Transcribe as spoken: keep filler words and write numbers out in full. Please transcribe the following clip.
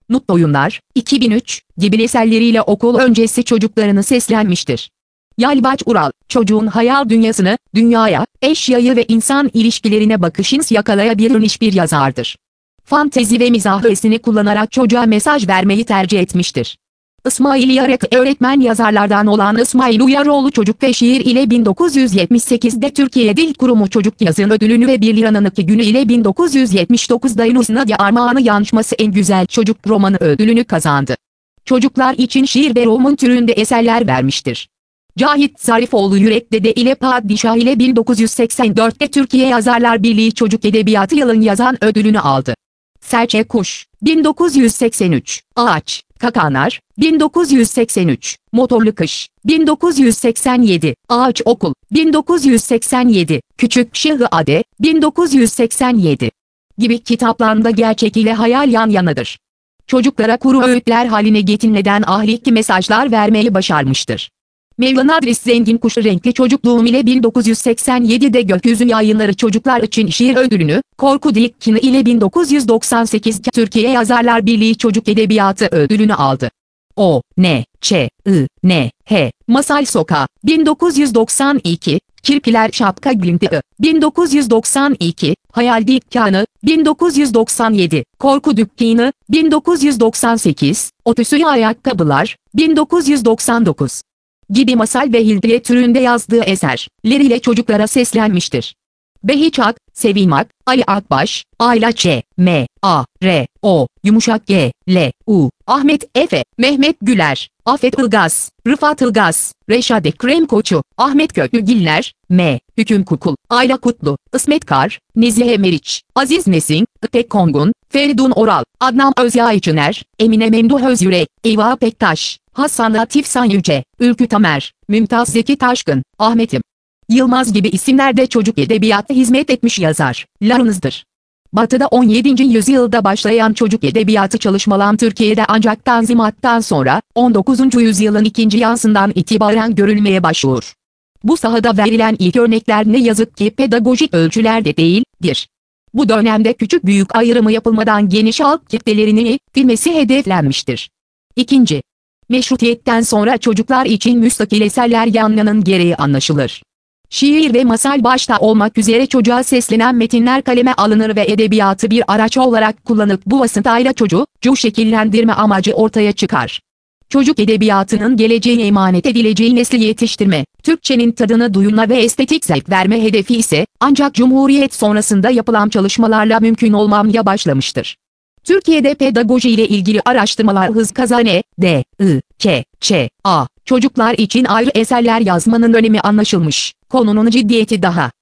Mutlu Oyunlar, iki bin üç gibi eserleriyle okul öncesi çocuklarını seslenmiştir. Yalvaç Ural, çocuğun hayal dünyasını, dünyaya, eşyayı ve insan ilişkilerine bakışını yakalayabilen bir yazardır. Fantezi ve mizah öğesini kullanarak çocuğa mesaj vermeyi tercih etmiştir. İsmail Yarak öğretmen yazarlardan olan İsmail Uyaroğlu Çocuk ve Şiir ile bin dokuz yüz yetmiş sekizde Türkiye Dil Kurumu Çocuk Yazın Ödülünü ve Bir Liranın iki Günü ile bin dokuz yüz yetmiş dokuzda Yunus Nadia Armağanı Yanışması En Güzel Çocuk Romanı ödülünü kazandı. Çocuklar için şiir ve roman türünde eserler vermiştir. Cahit Zarifoğlu Yürek Dede ile Padişah ile bin dokuz yüz seksen dörtte Türkiye Yazarlar Birliği Çocuk Edebiyatı Yılın Yazan ödülünü aldı. Serçe Kuş, bin dokuz yüz seksen üç, Ağaç, Kakanlar, bin dokuz yüz seksen üç, Motorlu Kış, bin dokuz yüz seksen yedi, Ağaç Okul, bin dokuz yüz seksen yedi, Küçük Şehzade, bin dokuz yüz seksen yedi gibi kitaplarında gerçek ile hayal yan yanadır. Çocuklara kuru öğütler haline getirmeden ahlaki mesajlar vermeyi başarmıştır. Mevlana Adres Zengin Kuş Renkli Çocukluğum ile bin dokuz yüz seksen yedide Gökyüzü Yayınları Çocuklar için Şiir Ödülünü, Korku Dilkini ile bin dokuz yüz doksan sekizde Türkiye Yazarlar Birliği Çocuk Edebiyatı Ödülünü aldı. O, N, Ç, I, N, H, Masal Sokağı, bin dokuz yüz doksan iki, Kirpiler Şapka Glinti, bin dokuz yüz doksan iki, Hayal Dükkanı, bin dokuz yüz doksan yedi, Korku Dükkanı, bin dokuz yüz doksan sekiz, Otüsü Ayakkabılar, bin dokuz yüz doksan dokuz gibi masal ve hildiye türünde yazdığı eserleriyle çocuklara seslenmiştir. Behiç Ak, Sevim Ak, Ali Akbaş, Ayla Ç, M, A, R, O, Yumuşak G, L, U, Ahmet Efe, Mehmet Güler, Afet Ilgaz, Rıfat Ilgaz, Reşat Ekrem Koçu, Ahmet Köklügiller, M, Hüküm Kukul, Ayla Kutlu, İsmet Kar, Nezihe Meriç, Aziz Nesin, İpek Kongun, Feridun Oral, Adnan Özyağıçıner, Emine Memduh Özyürek, Eva Pektaş, Hasan Latif Sanyüce, Ülkü Tamer, Mümtaz Zeki Taşkın, Ahmet'im Yılmaz gibi isimlerde çocuk edebiyatta hizmet etmiş yazarlarımızdır. Batı'da on yedinci yüzyılda başlayan çocuk edebiyatı çalışmalar Türkiye'de ancak Tanzimat'tan sonra on dokuzuncu yüzyılın ikinci yarısından itibaren görülmeye başlıyor. Bu sahada verilen ilk örnekler ne yazık ki pedagojik ölçülerde değildir. Bu dönemde küçük büyük ayrımı yapılmadan geniş halk kitlelerini bilmesi hedeflenmiştir. İkinci, Meşrutiyetten sonra çocuklar için müstakil eserler yanmanın gereği anlaşılır. Şiir ve masal başta olmak üzere çocuğa seslenen metinler kaleme alınır ve edebiyatı bir araç olarak kullanıp bu vasıtayla çocuğu şekillendirme amacı ortaya çıkar. Çocuk edebiyatının geleceğe emanet edileceği nesli yetiştirme, Türkçenin tadını duyma ve estetik zevk verme hedefi ise ancak Cumhuriyet sonrasında yapılan çalışmalarla mümkün olmaya başlamıştır. Türkiye'de pedagoji ile ilgili araştırmalar hız kazandı, D, I, K, Ç, A, çocuklar için ayrı eserler yazmanın önemi anlaşılmış, konunun ciddiyeti daha